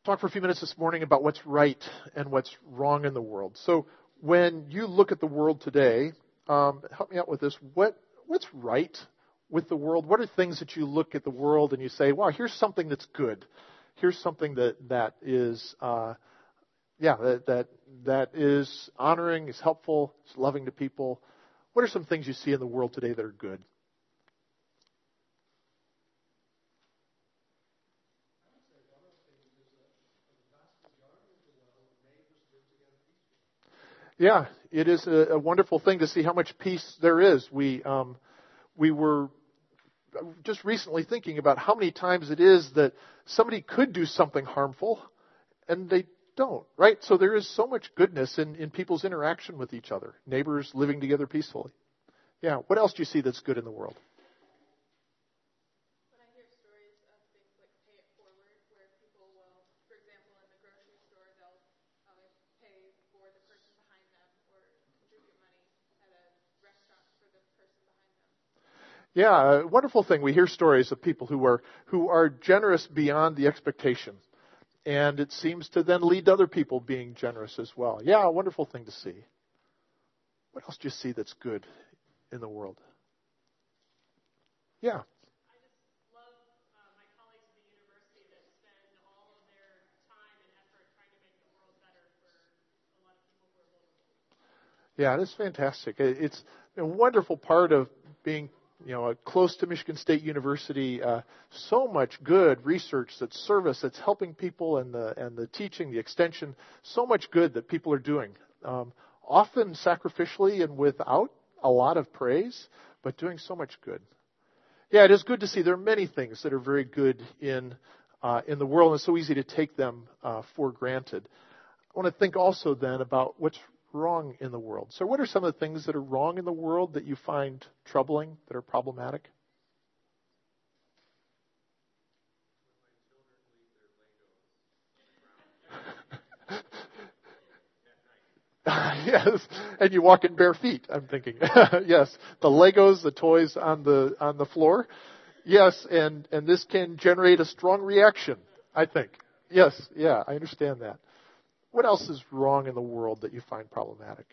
talk for a few minutes this morning about what's right and what's wrong in the world. So when you look at the world today, help me out with this. What's right with the world? What are things that you look at the world and you say, wow, here's something that's good. Here's something that is, that is honoring, is helpful, is loving to people. What are some things you see in the world today that are good? Yeah, it is a wonderful thing to see how much peace there is. We were just recently thinking about how many times it is that somebody could do something harmful and they don't, right? So there is so much goodness in people's interaction with each other, neighbors living together peacefully. Yeah, what else do you see that's good in the world? When I hear stories of things like pay it forward, where people will, for example, in the grocery store, they'll pay for the person behind them or contribute money at a restaurant for the person behind them. Yeah, a wonderful thing. We hear stories of people who are generous beyond the expectation. And it seems to then lead to other people being generous as well. Yeah, a wonderful thing to see. What else do you see that's good in the world? Yeah. I just love my colleagues at the university that spend all of their time and effort trying to make the world better for a lot of people who are vulnerable. Yeah, it is fantastic. It's a wonderful part of being close to Michigan State University. So much good research that's service, that's helping people, and the teaching, the extension. So much good that people are doing. Often sacrificially and without a lot of praise, but doing so much good. Yeah, it is good to see. There are many things that are very good in the world, and it's so easy to take them for granted. I want to think also then about what's wrong in the world. So what are some of the things that are wrong in the world that you find troubling, that are problematic? Yes, and you walk in bare feet, I'm thinking. Yes, the Legos, the toys on the floor. Yes, and this can generate a strong reaction, I think. Yes, yeah, I understand that. What else is wrong in the world that you find problematic?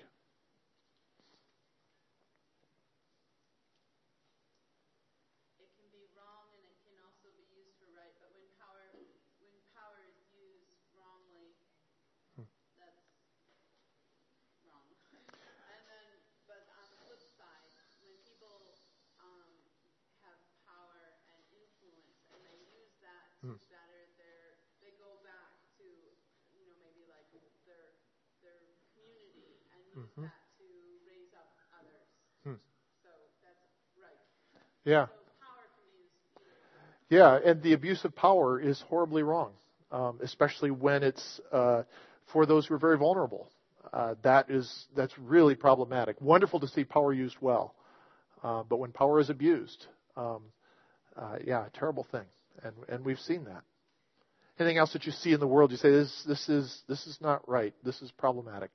It can be wrong and it can also be used for right, but when power is used wrongly, that's wrong. And then, but on the flip side, when people have power and influence and they use that to better they go back to, maybe like their community and use that to raise up others. So that's right. Yeah. So power can be used either way. Yeah, and the abuse of power is horribly wrong, especially when it's for those who are very vulnerable. That's really problematic. Wonderful to see power used well, but when power is abused, terrible thing, and we've seen that. Anything else that you see in the world? You say this is not right. This is problematic.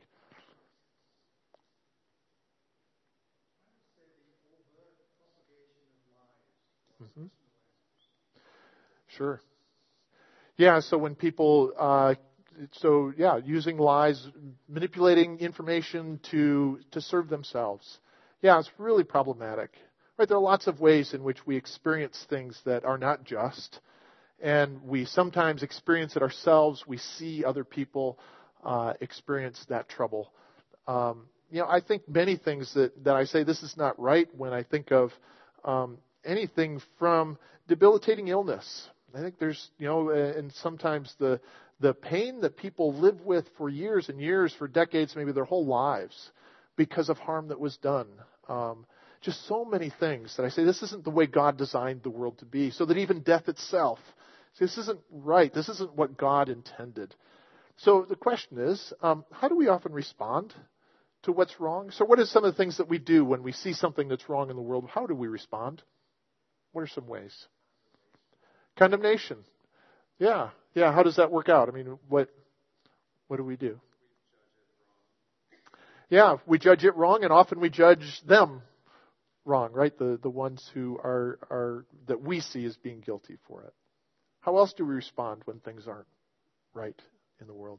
Mm-hmm. Sure. Yeah. So when people, using lies, manipulating information to serve themselves. Yeah, it's really problematic. Right? There are lots of ways in which we experience things that are not just. And we sometimes experience it ourselves. We see other people experience that trouble. I think many things that I say this is not right when I think of anything from debilitating illness. I think there's, and sometimes the pain that people live with for years and years, for decades, maybe their whole lives, because of harm that was done. Just so many things that I say this isn't the way God designed the world to be, so that even death itself, this isn't right. This isn't what God intended. So the question is, how do we often respond to what's wrong? So what are some of the things that we do when we see something that's wrong in the world? How do we respond? What are some ways? Condemnation. Yeah. How does that work out? I mean, what do we do? Yeah, we judge it wrong, and often we judge them wrong, right? The ones who are that we see as being guilty for it. How else do we respond when things aren't right in the world.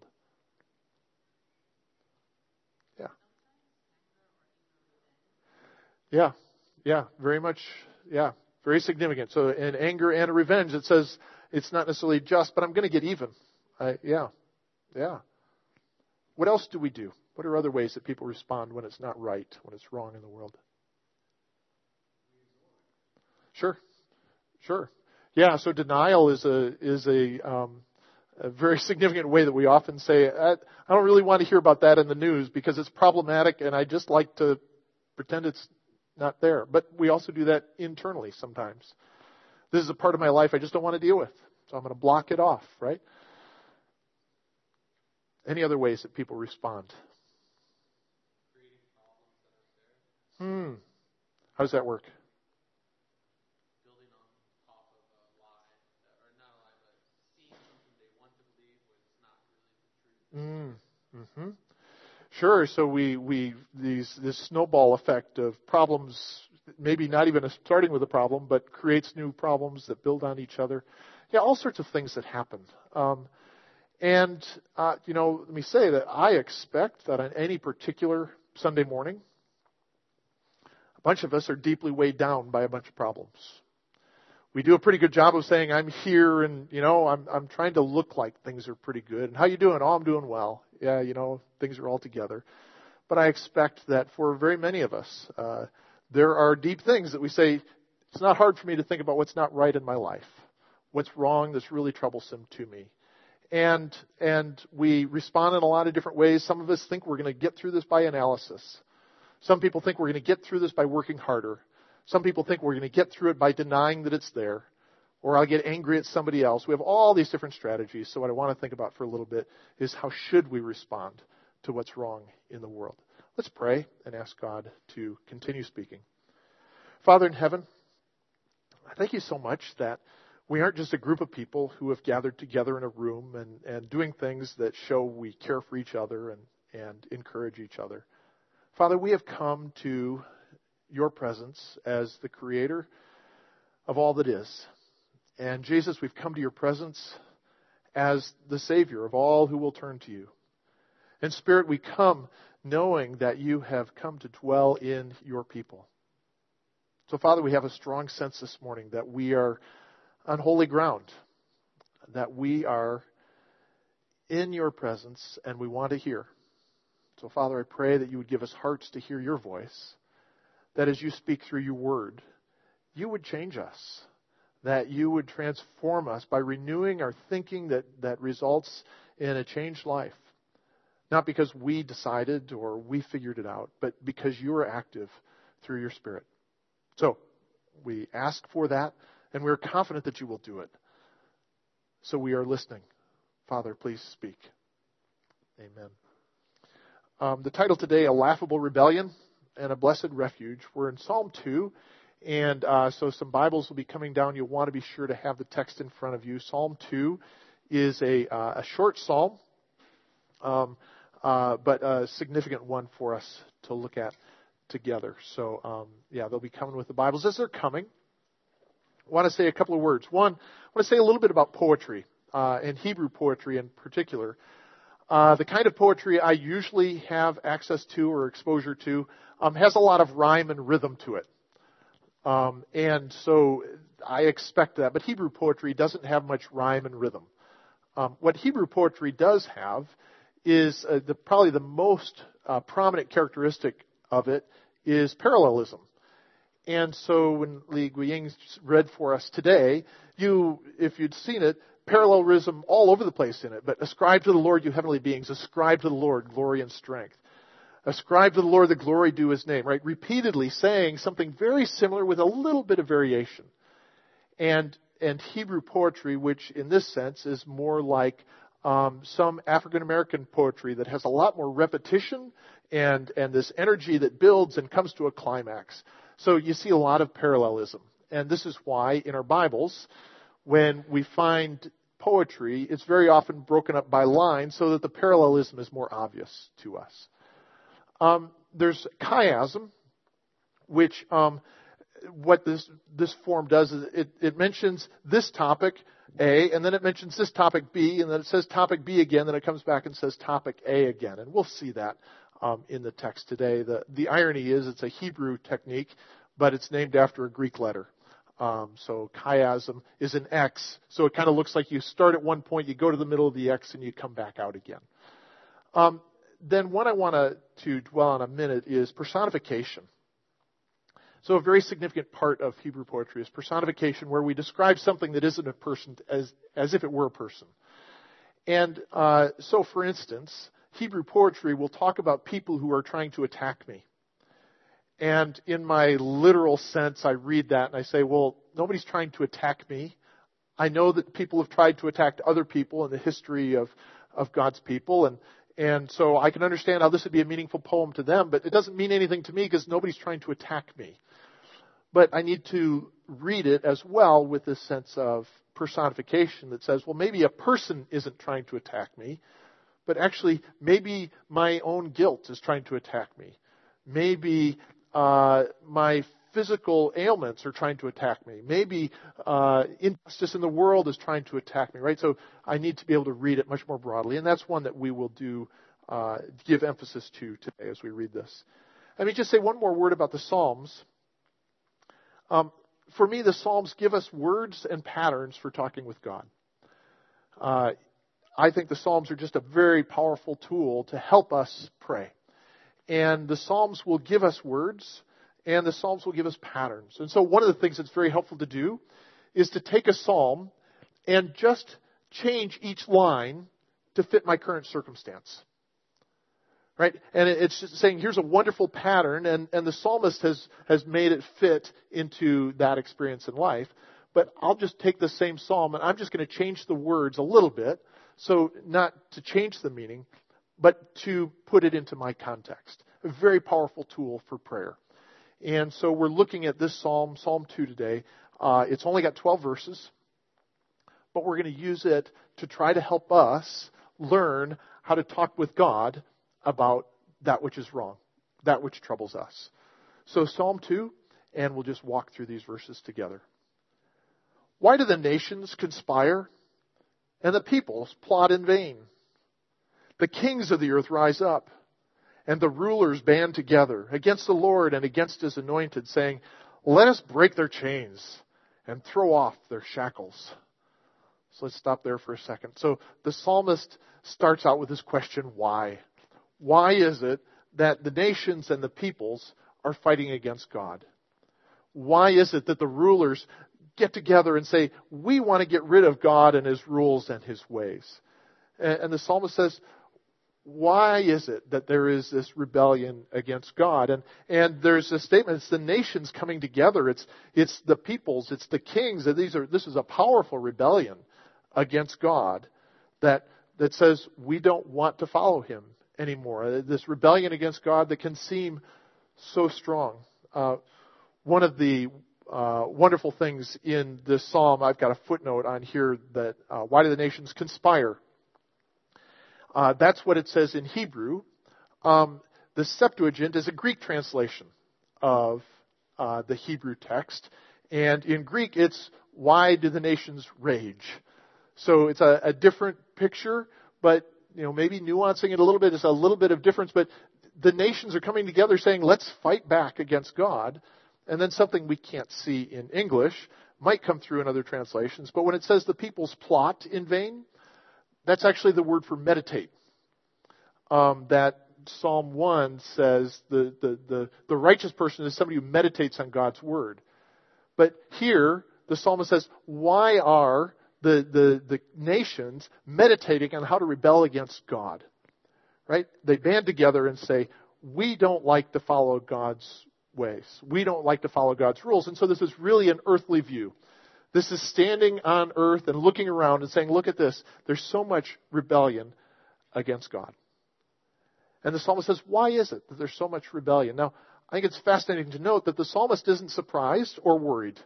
Yeah. Yeah, very much, very significant. So in anger and revenge, it says it's not necessarily just, but I'm going to get even. Yeah. What else do we do? What are other ways that people respond when it's not right, when it's wrong in the world? Sure. Yeah, so denial is a very significant way that we often say, I don't really want to hear about that in the news because it's problematic and I just like to pretend it's not there. But we also do that internally sometimes. This is a part of my life I just don't want to deal with, so I'm going to block it off, right? Any other ways that people respond? How does that work? Building on top of a lie, or not a lie, but seeing something they want to believe when it's not really the truth. Sure. So this snowball effect of problems, maybe not even starting with a problem, but creates new problems that build on each other. Yeah, all sorts of things that happen. Let me say that I expect that on any particular Sunday morning, a bunch of us are deeply weighed down by a bunch of problems. We do a pretty good job of saying, I'm here and, I'm trying to look like things are pretty good. And how you doing? Oh, I'm doing well. Yeah, things are all together. But I expect that for very many of us, there are deep things that we say, it's not hard for me to think about what's not right in my life. What's wrong that's really troublesome to me. And we respond in a lot of different ways. Some of us think we're going to get through this by analysis. Some people think we're going to get through this by working harder. Some people think we're going to get through it by denying that it's there. Or I'll get angry at somebody else. We have all these different strategies. So what I want to think about for a little bit is how should we respond to what's wrong in the world? Let's pray and ask God to continue speaking. Father in heaven, I thank you so much that we aren't just a group of people who have gathered together in a room and doing things that show we care for each other and encourage each other. Father, we have come to your presence as the creator of all that is. And Jesus, we've come to your presence as the Savior of all who will turn to you. And Spirit, we come knowing that you have come to dwell in your people. So Father, we have a strong sense this morning that we are on holy ground, that we are in your presence and we want to hear. So Father, I pray that you would give us hearts to hear your voice, that as you speak through your word, you would change us, that you would transform us by renewing our thinking that results in a changed life. Not because we decided or we figured it out, but because you are active through your Spirit. So we ask for that, and we're confident that you will do it. So we are listening. Father, please speak. Amen. The title today, A Laughable Rebellion and a Blessed Refuge. We're in Psalm 2, and so some Bibles will be coming down. You'll want to be sure to have the text in front of you. Psalm 2 is a short psalm, but a significant one for us to look at together. So, they'll be coming with the Bibles. As they're coming, I want to say a couple of words. One, I want to say a little bit about poetry, and Hebrew poetry in particular. The kind of poetry I usually have access to or exposure to has a lot of rhyme and rhythm to it. And so I expect that. But Hebrew poetry doesn't have much rhyme and rhythm. What Hebrew poetry does have is probably the most prominent characteristic of it is parallelism. And so when Li Guiying read for us today, if you'd seen it, parallelism all over the place in it. But ascribe to the Lord, you heavenly beings. Ascribe to the Lord glory and strength. Ascribe to the Lord the glory due his name, right? Repeatedly saying something very similar with a little bit of variation. And Hebrew poetry, which in this sense is more like some African American poetry that has a lot more repetition and this energy that builds and comes to a climax. So you see a lot of parallelism. And this is why in our Bibles, when we find poetry, it's very often broken up by lines so that the parallelism is more obvious to us. There's chiasm, which what this form does is it mentions this topic A, and then it mentions this topic B, and then it says topic B again, then it comes back and says topic A again. And we'll see that in the text today. The irony is it's a Hebrew technique, but it's named after a Greek letter. So chiasm is an X, so it kind of looks like you start at one point, you go to the middle of the X, and you come back out again. Then what I want to dwell on a minute is personification. So a very significant part of Hebrew poetry is personification, where we describe something that isn't a person as if it were a person. And so, for instance, Hebrew poetry will talk about people who are trying to attack me. And in my literal sense, I read that and I say, well, nobody's trying to attack me. I know that people have tried to attack other people in the history of God's people, and so I can understand how this would be a meaningful poem to them, but it doesn't mean anything to me because nobody's trying to attack me. But I need to read it as well with this sense of personification that says, well, maybe a person isn't trying to attack me, but actually maybe my own guilt is trying to attack me. Maybe my physical ailments are trying to attack me. Maybe injustice in the world is trying to attack me, right? So I need to be able to read it much more broadly, and that's one that we will give emphasis to today as we read this. Let me just say one more word about the Psalms. For me, the Psalms give us words and patterns for talking with God. I think the Psalms are just a very powerful tool to help us pray. And the Psalms will give us words, and the Psalms will give us patterns. And so one of the things that's very helpful to do is to take a Psalm and just change each line to fit my current circumstance. Right? And it's just saying, here's a wonderful pattern, and the psalmist has made it fit into that experience in life. But I'll just take the same psalm, and I'm just going to change the words a little bit, so not to change the meaning, but to put it into my context. A very powerful tool for prayer. And so we're looking at this psalm, Psalm 2 today. It's only got 12 verses, but we're going to use it to try to help us learn how to talk with God about that which is wrong, that which troubles us. So Psalm 2, and we'll just walk through these verses together. Why do the nations conspire and the peoples plot in vain? The kings of the earth rise up, and the rulers band together against the Lord and against His anointed, saying, let us break their chains and throw off their shackles. So let's stop there for a second. So the psalmist starts out with this question, why? Why is it that the nations and the peoples are fighting against God? Why is it that the rulers get together and say, we want to get rid of God and His rules and His ways? And the psalmist says, why is it that there is this rebellion against God? And there's a statement, it's the nations coming together, it's the peoples, it's the kings, this is a powerful rebellion against God that says we don't want to follow Him anymore. This rebellion against God that can seem so strong. One of the wonderful things in this psalm, I've got a footnote on here that why do the nations conspire? That's what it says in Hebrew. The Septuagint is a Greek translation of the Hebrew text. And in Greek, it's why do the nations rage? So it's a different picture, but maybe nuancing it a little bit is a little bit of difference, but the nations are coming together saying, let's fight back against God. And then something we can't see in English might come through in other translations. But when it says the peoples plot in vain, that's actually the word for meditate. That Psalm 1 says the righteous person is somebody who meditates on God's word. But here, the psalmist says, why are the nations meditating on how to rebel against God? Right? They band together and say, we don't like to follow God's ways. We don't like to follow God's rules. And so this is really an earthly view. This is standing on earth and looking around and saying, look at this. There's so much rebellion against God. And the psalmist says, why is it that there's so much rebellion? Now, I think it's fascinating to note that the psalmist isn't surprised or worried.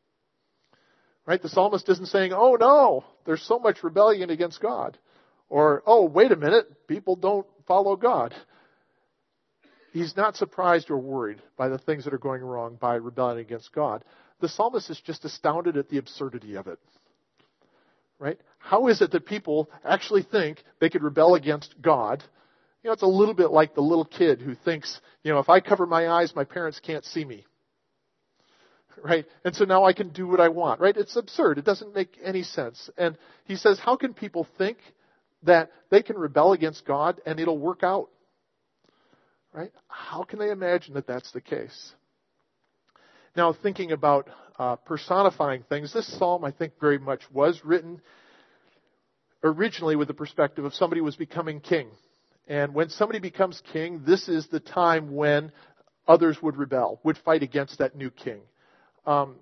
Right? The psalmist isn't saying, oh no, there's so much rebellion against God. Or, oh, wait a minute, people don't follow God. He's not surprised or worried by the things that are going wrong by rebelling against God. The psalmist is just astounded at the absurdity of it. Right? How is it that people actually think they could rebel against God? It's a little bit like the little kid who thinks, if I cover my eyes, my parents can't see me. Right? And so now I can do what I want. Right? It's absurd. It doesn't make any sense. And he says, how can people think that they can rebel against God and it'll work out? Right? How can they imagine that that's the case? Now, thinking about personifying things, this psalm, I think, very much was written originally with the perspective of somebody who was becoming king. And when somebody becomes king, this is the time when others would rebel, would fight against that new king. The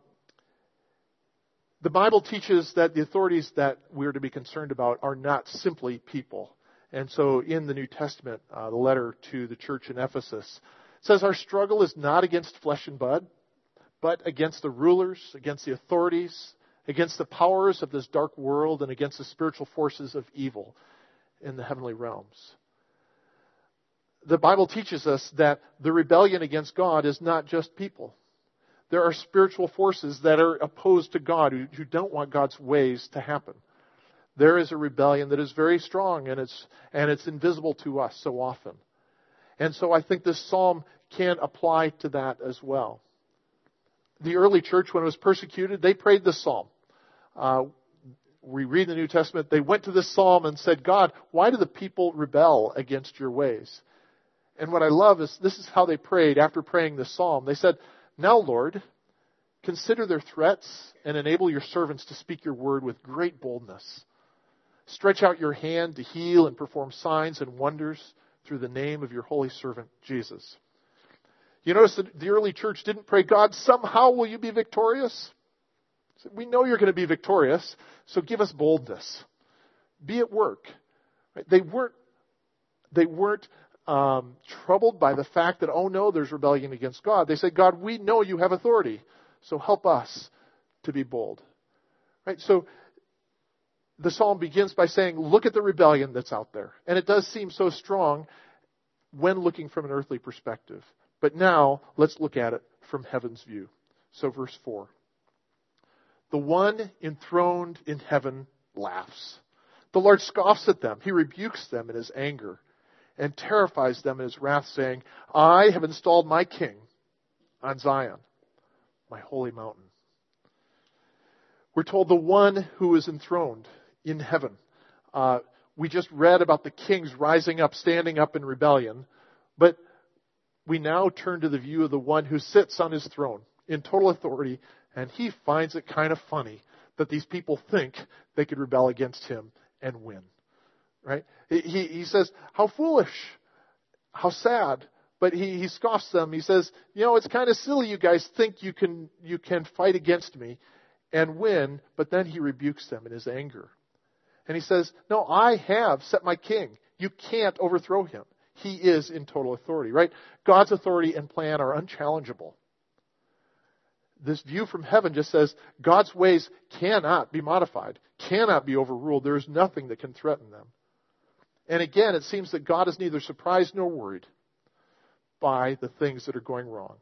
Bible teaches that the authorities that we're to be concerned about are not simply people. And so in the New Testament, the letter to the church in Ephesus says our struggle is not against flesh and blood, but against the rulers, against the authorities, against the powers of this dark world, and against the spiritual forces of evil in the heavenly realms. The Bible teaches us that the rebellion against God is not just people. There are spiritual forces that are opposed to God, who don't want God's ways to happen. There is a rebellion that is very strong, and it's invisible to us so often. And so I think this psalm can apply to that as well. The early church, when it was persecuted, they prayed this psalm. We read in the New Testament, they went to this psalm and said, God, why do the people rebel against your ways? And what I love is this is how they prayed after praying this psalm. They said, now, Lord, consider their threats and enable your servants to speak your word with great boldness. Stretch out your hand to heal and perform signs and wonders through the name of your holy servant, Jesus. You notice that the early church didn't pray, God, somehow will you be victorious? We know you're going to be victorious, so give us boldness. Be at work. Right? They weren't troubled by the fact that, oh no, there's rebellion against God. They said, God, we know you have authority, so help us to be bold. Right? So the psalm begins by saying, look at the rebellion that's out there. And it does seem so strong when looking from an earthly perspective. But now, let's look at it from heaven's view. So verse 4. The one enthroned in heaven laughs. The Lord scoffs at them. He rebukes them in his anger and terrifies them in his wrath, saying, I have installed my king on Zion, my holy mountain. We're told the one who is enthroned in heaven. We just read about the kings rising up, standing up in rebellion. But we now turn to the view of the one who sits on his throne in total authority, and he finds it kind of funny that these people think they could rebel against him and win. Right? He says, how foolish, how sad. But he scoffs them. He says, it's kind of silly you guys think you can fight against me and win, but then he rebukes them in his anger. And he says, no, I have set my king. You can't overthrow him. He is in total authority, right? God's authority and plan are unchallengeable. This view from heaven just says God's ways cannot be modified, cannot be overruled. There is nothing that can threaten them. And again, it seems that God is neither surprised nor worried by the things that are going wrong.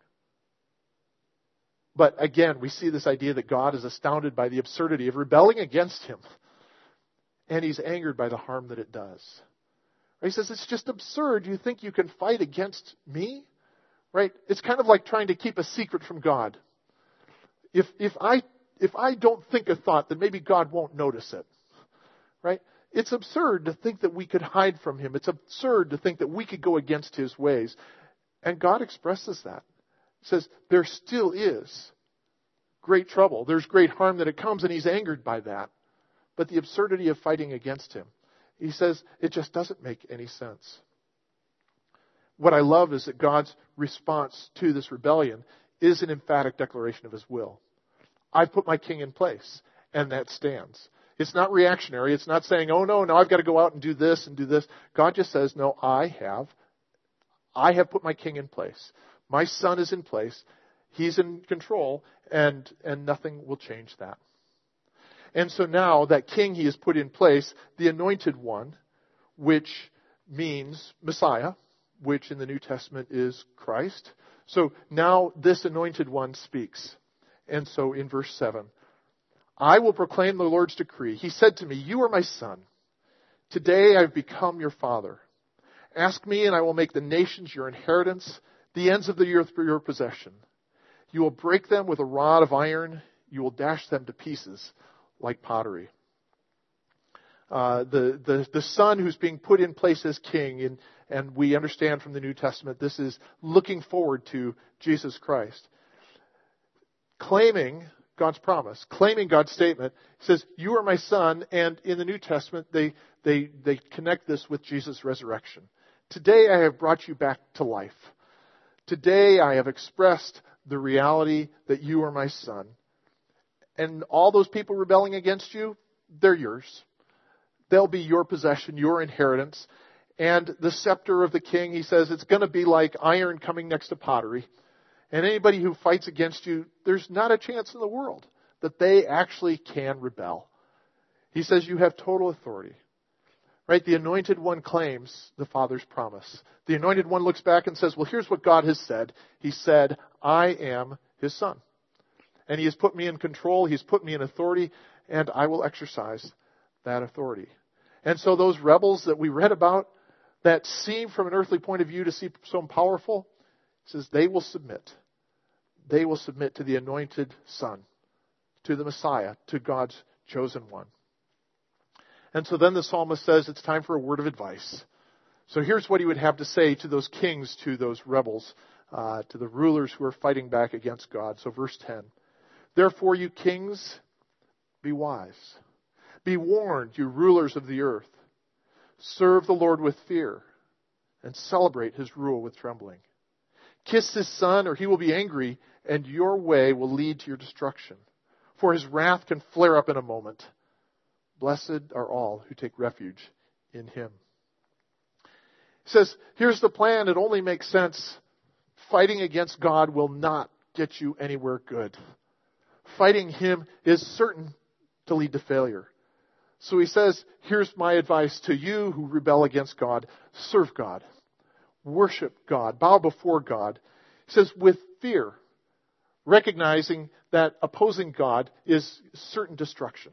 But again, we see this idea that God is astounded by the absurdity of rebelling against him. And he's angered by the harm that it does. He says, it's just absurd. You think you can fight against me? Right? It's kind of like trying to keep a secret from God. If I don't think a thought, then maybe God won't notice it. Right? It's absurd to think that we could hide from him. It's absurd to think that we could go against his ways. And God expresses that. He says, there still is great trouble. There's great harm that it comes, and he's angered by that. But the absurdity of fighting against him, he says, it just doesn't make any sense. What I love is that God's response to this rebellion is an emphatic declaration of his will. I've put my king in place, and that stands. It's not reactionary. It's not saying, oh no, now I've got to go out and do this and do this. God just says, no, I have put my king in place. My son is in place. He's in control, and nothing will change that. And so now that king he has put in place, the anointed one, which means Messiah, which in the New Testament is Christ. So now this anointed one speaks. And so in verse 7, I will proclaim the Lord's decree. He said to me, you are my son. Today I have become your father. Ask me and I will make the nations your inheritance, the ends of the earth for your possession. You will break them with a rod of iron. You will dash them to pieces like pottery. The son who's being put in place as king, and we understand from the New Testament this is looking forward to Jesus Christ. Claiming God's promise, claiming God's statement, says, you are my son, and in the New Testament they connect this with Jesus' resurrection. Today I have brought you back to life. Today I have expressed the reality that you are my son. And all those people rebelling against you, they're yours. They'll be your possession, your inheritance. And the scepter of the king, he says, it's going to be like iron coming next to pottery. And anybody who fights against you, there's not a chance in the world that they actually can rebel. He says you have total authority. Right? The anointed one claims the Father's promise. The anointed one looks back and says, well, here's what God has said. He said, I am his son. And he has put me in control. He's put me in authority. And I will exercise that authority. And so those rebels that we read about, that seem from an earthly point of view to seem so powerful, he says they will submit. They will submit to the anointed Son, to the Messiah, to God's chosen one. And so then the psalmist says it's time for a word of advice. So here's what he would have to say to those kings, to those rebels, to the rulers who are fighting back against God. So verse 10. Therefore, you kings, be wise. Be warned, you rulers of the earth. Serve the Lord with fear and celebrate his rule with trembling. Kiss his son, or he will be angry, and your way will lead to your destruction. For his wrath can flare up in a moment. Blessed are all who take refuge in him. He says, here's the plan. It only makes sense. Fighting against God will not get you anywhere good. Fighting him is certain to lead to failure. So he says, here's my advice to you who rebel against God. Serve God. Worship God. Bow before God. He says, with fear, recognizing that opposing God is certain destruction.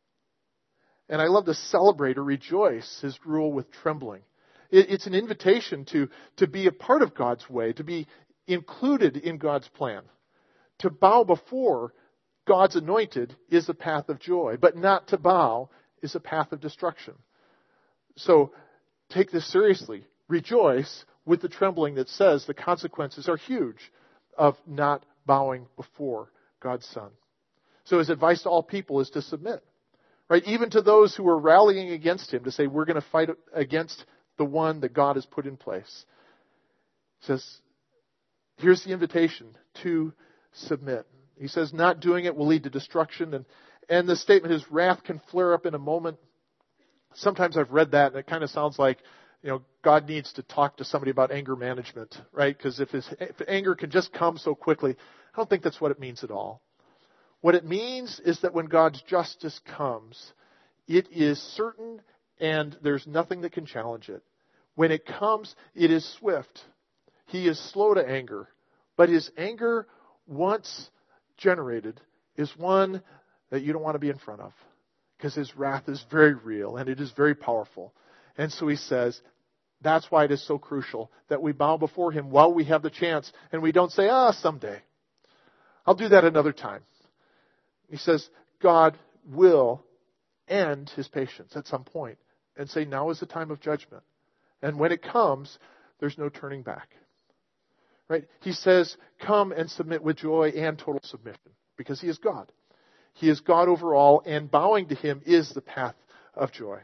And I love to celebrate or rejoice his rule with trembling. It's an invitation to be a part of God's way, to be included in God's plan. To bow before God's anointed is a path of joy, but not to bow is a path of destruction. So take this seriously. Rejoice with the trembling that says the consequences are huge of not bowing before God's Son. So his advice to all people is to submit. Right? Even to those who are rallying against him, to say we're going to fight against the one that God has put in place. He says, here's the invitation to submit. He says not doing it will lead to destruction. And the statement, his wrath can flare up in a moment. Sometimes I've read that and it kind of sounds like, God needs to talk to somebody about anger management, right? Because if anger can just come so quickly, I don't think that's what it means at all. What it means is that when God's justice comes, it is certain and there's nothing that can challenge it. When it comes, it is swift. He is slow to anger. But his anger, once generated, is one that you don't want to be in front of. Because his wrath is very real and it is very powerful. And so he says, that's why it is so crucial that we bow before him while we have the chance. And we don't say, someday. I'll do that another time. He says, God will end his patience at some point and say, now is the time of judgment. And when it comes, there's no turning back. Right? He says, come and submit with joy and total submission because he is God. He is God over all, and bowing to him is the path of joy.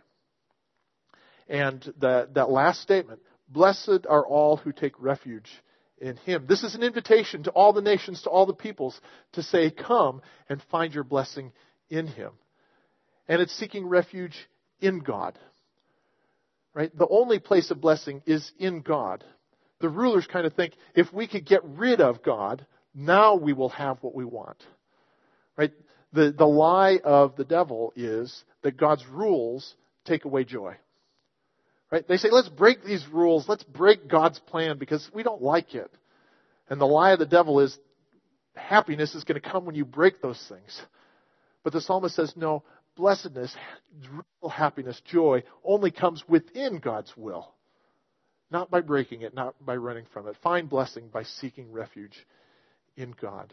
And that last statement, blessed are all who take refuge in him. This is an invitation to all the nations, to all the peoples, to say, come and find your blessing in him. And it's seeking refuge in God. Right? The only place of blessing is in God. The rulers kind of think, if we could get rid of God, now we will have what we want. Right? The lie of the devil is that God's rules take away joy. Right? They say, let's break these rules. Let's break God's plan because we don't like it. And the lie of the devil is happiness is going to come when you break those things. But the psalmist says, no, blessedness, real happiness, joy only comes within God's will. Not by breaking it, not by running from it. Find blessing by seeking refuge in God.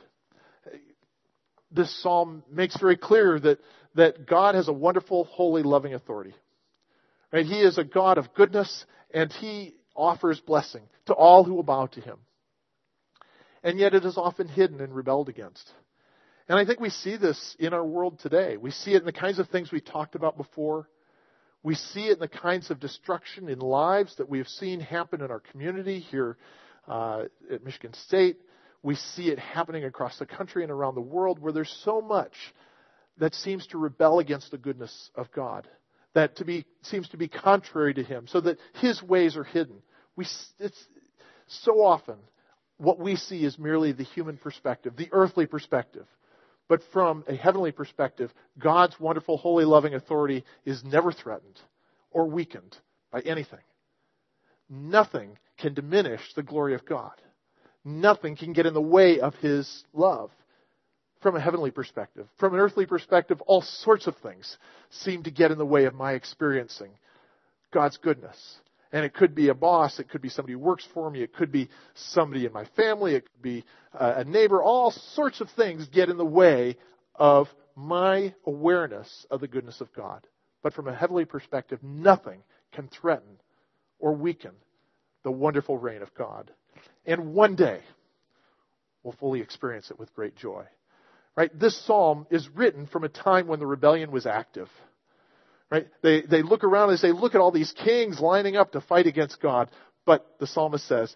This psalm makes very clear that God has a wonderful, holy, loving authority. Right? He is a God of goodness, and He offers blessing to all who will bow to Him. And yet it is often hidden and rebelled against. And I think we see this in our world today. We see it in the kinds of things we talked about before. We see it in the kinds of destruction in lives that we have seen happen in our community here at Michigan State. We see it happening across the country and around the world where there's so much that seems to rebel against the goodness of God, that seems to be contrary to Him, so that His ways are hidden. It's so often what we see is merely the human perspective, the earthly perspective. But from a heavenly perspective, God's wonderful, holy, loving authority is never threatened or weakened by anything. Nothing can diminish the glory of God. Nothing can get in the way of His love from a heavenly perspective. From an earthly perspective, all sorts of things seem to get in the way of my experiencing God's goodness. And it could be a boss, it could be somebody who works for me, it could be somebody in my family, it could be a neighbor. All sorts of things get in the way of my awareness of the goodness of God. But from a heavenly perspective, nothing can threaten or weaken the wonderful reign of God. And one day, we'll fully experience it with great joy. Right? This psalm is written from a time when the rebellion was active. Right? They look around and they say, look at all these kings lining up to fight against God. But the psalmist says,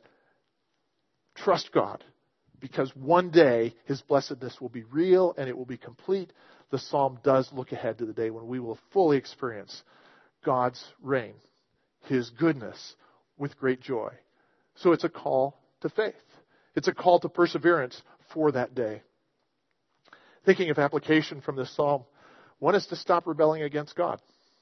trust God, because one day His blessedness will be real and it will be complete. The psalm does look ahead to the day when we will fully experience God's reign, His goodness, with great joy. So it's a call to faith. It's a call to perseverance for that day. Thinking of application from this psalm, one is to stop rebelling against God.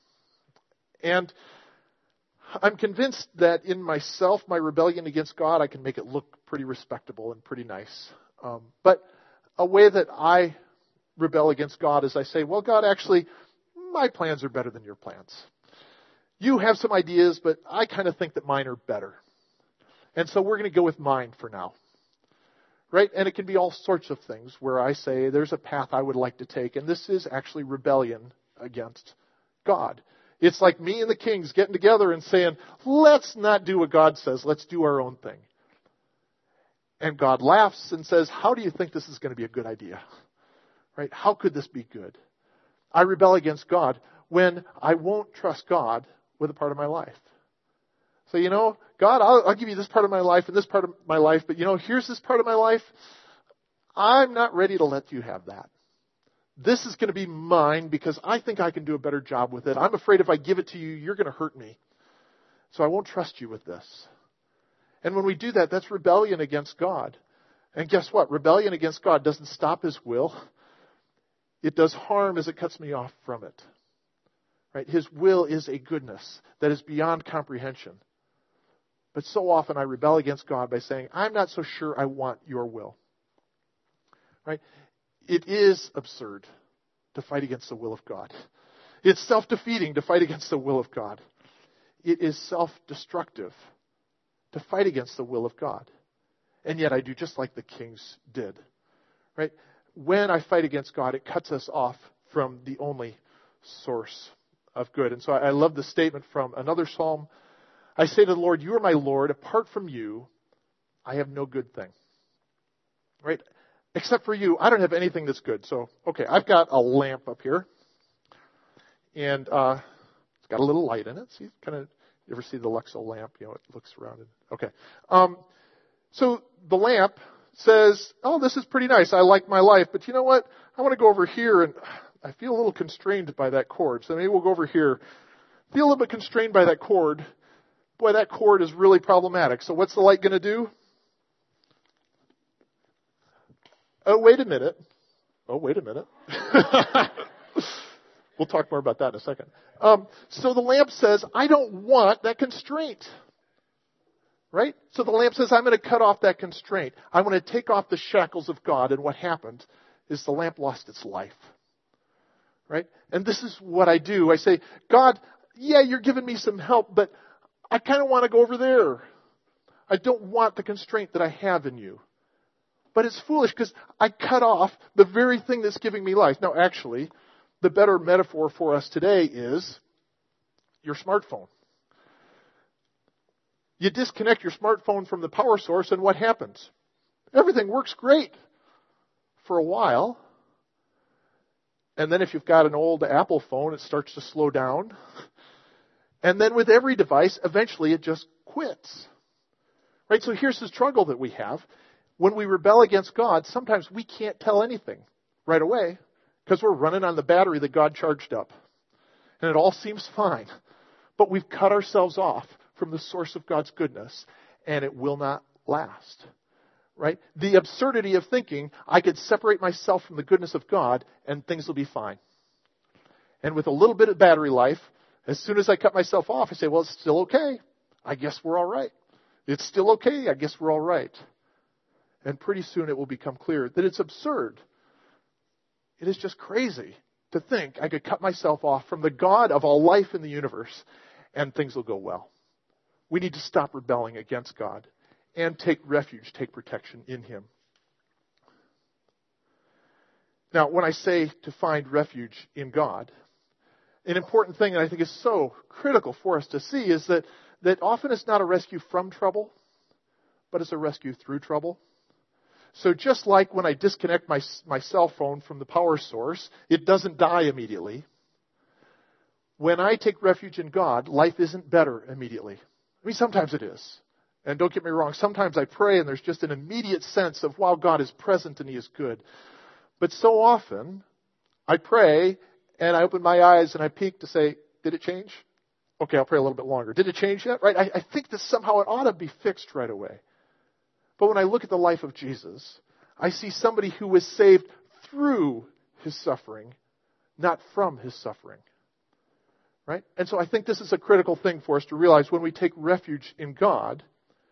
And I'm convinced that in myself, my rebellion against God, I can make it look pretty respectable and pretty nice. But a way that I rebel against God is I say, well, God, actually, my plans are better than your plans. You have some ideas, but I kind of think that mine are better. And so we're going to go with mine for now. Right? And it can be all sorts of things where I say there's a path I would like to take, and this is actually rebellion against God. It's like me and the kings getting together and saying, let's not do what God says, let's do our own thing. And God laughs and says, how do you think this is going to be a good idea? Right? How could this be good? I rebel against God when I won't trust God with a part of my life. So, God, I'll give you this part of my life and this part of my life, but here's this part of my life. I'm not ready to let you have that. This is going to be mine because I think I can do a better job with it. I'm afraid if I give it to you, you're going to hurt me. So I won't trust you with this. And when we do that, that's rebellion against God. And guess what? Rebellion against God doesn't stop His will. It does harm as it cuts me off from it. Right? His will is a goodness that is beyond comprehension. But so often I rebel against God by saying, I'm not so sure I want your will. Right? It is absurd to fight against the will of God. It's self-defeating to fight against the will of God. It is self-destructive to fight against the will of God. And yet I do just like the kings did. Right? When I fight against God, it cuts us off from the only source of good. And so I love the statement from another psalm. I say to the Lord, you are my Lord. Apart from you, I have no good thing. Right? Except for you, I don't have anything that's good. So, okay, I've got a lamp up here. And it's got a little light in it. See, you ever see the Luxo lamp? It looks around. Okay. So the lamp says, oh, this is pretty nice. I like my life. But you know what? I want to go over here, and I feel a little constrained by that cord. So maybe we'll go over here. Feel a little bit constrained by that cord. Boy, that cord is really problematic. So what's the light going to do? Oh, wait a minute. We'll talk more about that in a second. So the lamp says, I don't want that constraint. Right? So the lamp says, I'm going to cut off that constraint. I want to take off the shackles of God. And what happened is the lamp lost its life. Right? And this is what I do. I say, God, yeah, you're giving me some help, but I kind of want to go over there. I don't want the constraint that I have in you. But it's foolish because I cut off the very thing that's giving me life. Now, actually, the better metaphor for us today is your smartphone. You disconnect your smartphone from the power source, and what happens? Everything works great for a while. And then if you've got an old Apple phone, it starts to slow down. And then with every device, eventually it just quits. Right? So here's the struggle that we have. When we rebel against God, sometimes we can't tell anything right away because we're running on the battery that God charged up. And it all seems fine. But we've cut ourselves off from the source of God's goodness, and it will not last. Right? The absurdity of thinking I could separate myself from the goodness of God and things will be fine. And with a little bit of battery life, as soon as I cut myself off, I say, well, it's still okay. I guess we're all right. It's still okay. I guess we're all right. And pretty soon it will become clear that it's absurd. It is just crazy to think I could cut myself off from the God of all life in the universe and things will go well. We need to stop rebelling against God and take refuge, take protection in Him. Now, when I say to find refuge in God, an important thing that I think is so critical for us to see is that often it's not a rescue from trouble, but it's a rescue through trouble. So just like when I disconnect my cell phone from the power source, it doesn't die immediately. When I take refuge in God, life isn't better immediately. I mean, sometimes it is. And don't get me wrong, sometimes I pray and there's just an immediate sense of, wow, God is present and He is good. But so often, I pray and I open my eyes and I peek to say, did it change? Okay, I'll pray a little bit longer. Did it change yet? Right? I think that somehow it ought to be fixed right away. But when I look at the life of Jesus, I see somebody who was saved through His suffering, not from His suffering. Right? And so I think this is a critical thing for us to realize when we take refuge in God.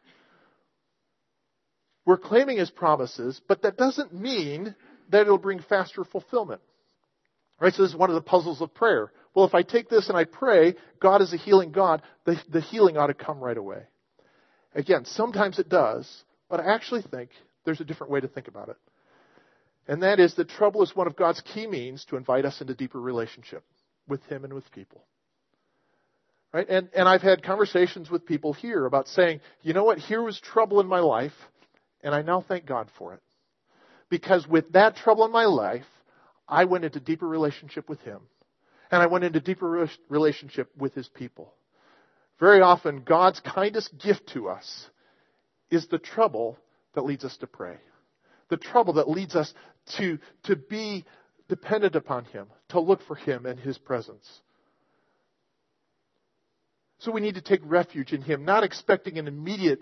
We're claiming His promises, but that doesn't mean that it'll bring faster fulfillment. Right? So this is one of the puzzles of prayer. Well, if I take this and I pray, God is a healing God, the healing ought to come right away. Again, sometimes it does, but I actually think there's a different way to think about it. And that is that trouble is one of God's key means to invite us into deeper relationship with Him and with people. Right? And I've had conversations with people here about saying, you know what, here was trouble in my life, and I now thank God for it. Because with that trouble in my life, I went into deeper relationship with Him. And I went into deeper relationship with His people. Very often, God's kindest gift to us is the trouble that leads us to pray. The trouble that leads us to be dependent upon Him, to look for Him and His presence. So we need to take refuge in Him, not expecting an immediate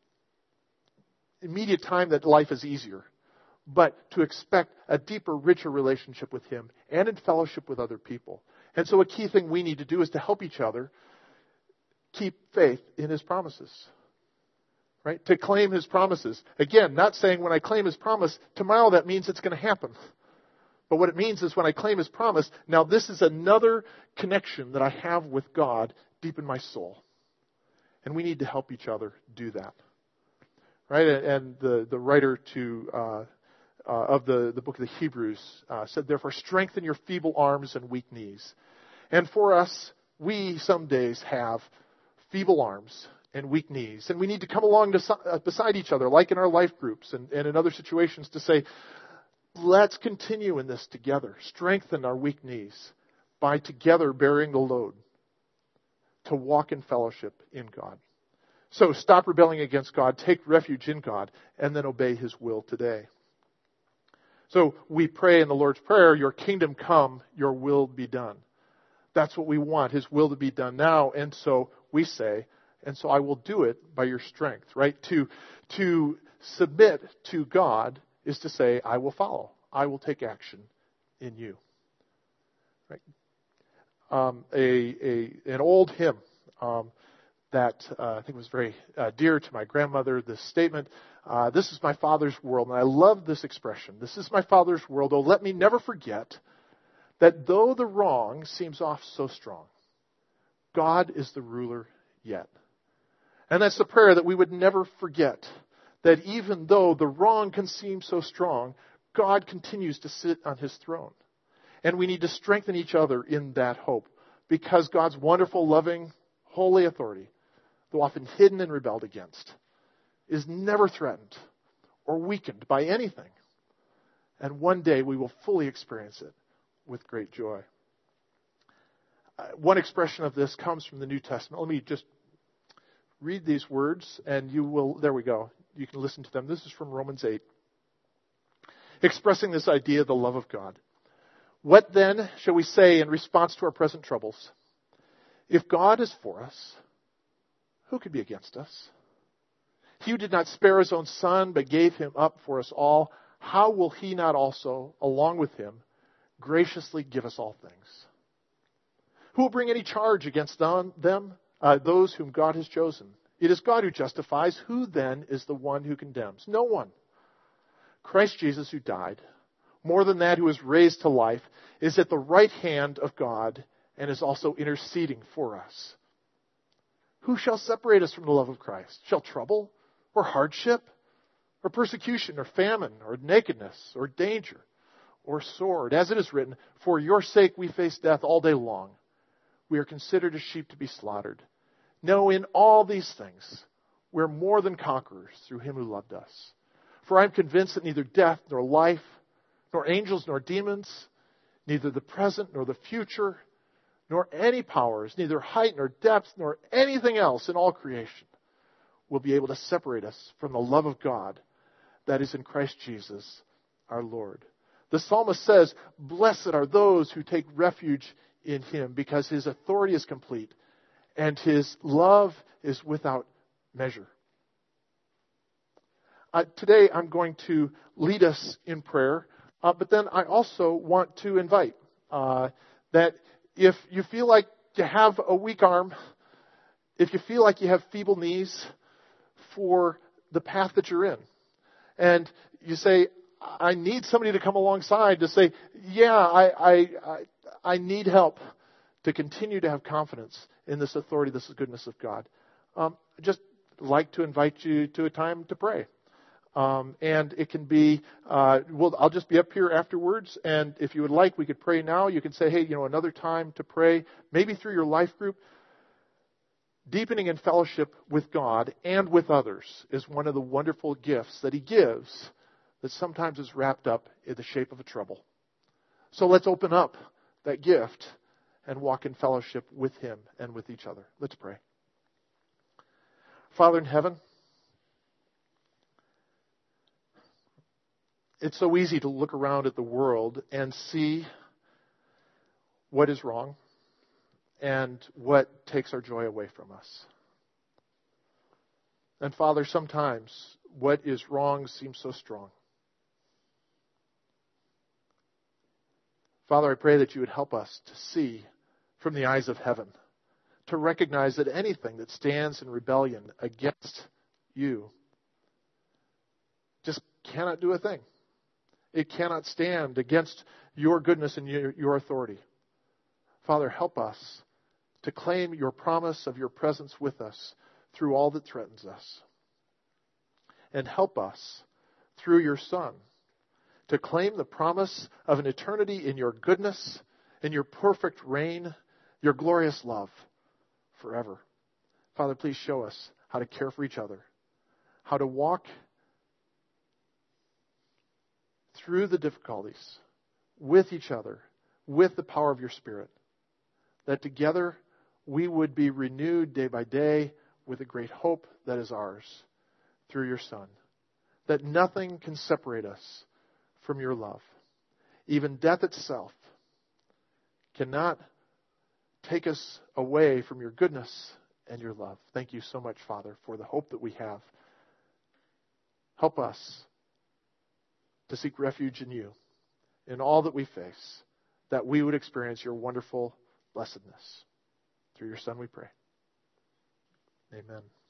time that life is easier, but to expect a deeper, richer relationship with Him and in fellowship with other people. And so a key thing we need to do is to help each other keep faith in His promises. Right? To claim His promises. Again, not saying when I claim His promise, tomorrow that means it's going to happen. But what it means is when I claim His promise, now this is another connection that I have with God deep in my soul. And we need to help each other do that. Right? And the writer of the book of the Hebrews said, therefore, strengthen your feeble arms and weak knees. And for us, we some days have feeble arms and weak knees. And we need to come along beside each other, like in our life groups and in other situations, to say, let's continue in this together. Strengthen our weak knees by together bearing the load to walk in fellowship in God. So stop rebelling against God, take refuge in God, and then obey His will today. So we pray in the Lord's Prayer, your kingdom come, your will be done. That's what we want, His will to be done now. And so we say, and so I will do it by your strength, right? To submit to God is to say, I will follow. I will take action in you. Right? an old hymn that I think was very dear to my grandmother. This statement, "This is my Father's world," and I love this expression. "This is my Father's world. Oh, let me never forget that though the wrong seems oft so strong, God is the ruler yet." And that's the prayer, that we would never forget that even though the wrong can seem so strong, God continues to sit on His throne. And we need to strengthen each other in that hope, because God's wonderful, loving, holy authority, though often hidden and rebelled against, is never threatened or weakened by anything. And one day we will fully experience it with great joy. One expression of this comes from the New Testament. Let me just read these words, and you will, there we go. You can listen to them. This is from Romans 8, expressing this idea of the love of God. "What then shall we say in response to our present troubles? If God is for us, who could be against us? He who did not spare His own Son, but gave Him up for us all, how will He not also, along with Him, graciously give us all things? Who will bring any charge against them, those whom God has chosen? It is God who justifies. Who then is the one who condemns? No one. Christ Jesus, who died, more than that, who was raised to life, is at the right hand of God and is also interceding for us. Who shall separate us from the love of Christ? Shall trouble, or hardship, or persecution, or famine, or nakedness, or danger, or sword? As it is written, for your sake we face death all day long. We are considered as sheep to be slaughtered. No, in all these things, we're more than conquerors through Him who loved us. For I am convinced that neither death, nor life, nor angels, nor demons, neither the present, nor the future, nor any powers, neither height, nor depth, nor anything else in all creation will be able to separate us from the love of God that is in Christ Jesus our Lord." The psalmist says, "Blessed are those who take refuge in Him, because His authority is complete and His love is without measure." Today I'm going to lead us in prayer, but then I also want to invite that if you feel like you have a weak arm, if you feel like you have feeble knees for the path that you're in, and you say, "I need somebody to come alongside to say, yeah, I need help to continue to have confidence in this authority, this goodness of God," I'd just like to invite you to a time to pray. And it can be, I'll just be up here afterwards, and if you would like, we could pray now. You can say, hey, another time to pray, maybe through your life group. Deepening in fellowship with God and with others is one of the wonderful gifts that He gives that sometimes is wrapped up in the shape of a trouble. So let's open up that gift and walk in fellowship with Him and with each other. Let's pray. Father in heaven, it's so easy to look around at the world and see what is wrong and what takes our joy away from us. And Father, sometimes what is wrong seems so strong. Father, I pray that You would help us to see from the eyes of heaven, to recognize that anything that stands in rebellion against You just cannot do a thing. It cannot stand against Your goodness and Your authority. Father, help us to claim Your promise of Your presence with us through all that threatens us. And help us, through Your Son, to claim the promise of an eternity in Your goodness, in Your perfect reign, Your glorious love forever. Father, please show us how to care for each other, how to walk through the difficulties with each other, with the power of Your Spirit, that together we would be renewed day by day with the great hope that is ours through Your Son, that nothing can separate us from Your love. Even death itself cannot take us away from Your goodness and Your love. Thank You so much, Father, for the hope that we have. Help us to seek refuge in You in all that we face, that we would experience Your wonderful blessedness. Through your Son we pray. Amen.